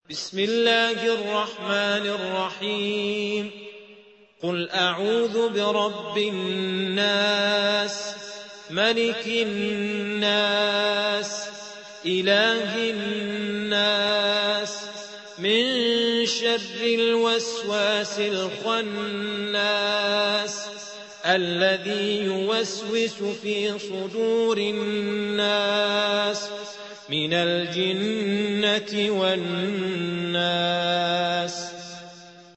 بسم الله الرحمن الرحيم قل أعوذ برب الناس ملك الناس إله الناس من شر الوسواس الخناس الذي يوسوس في صدور الناس من الجنة والناس.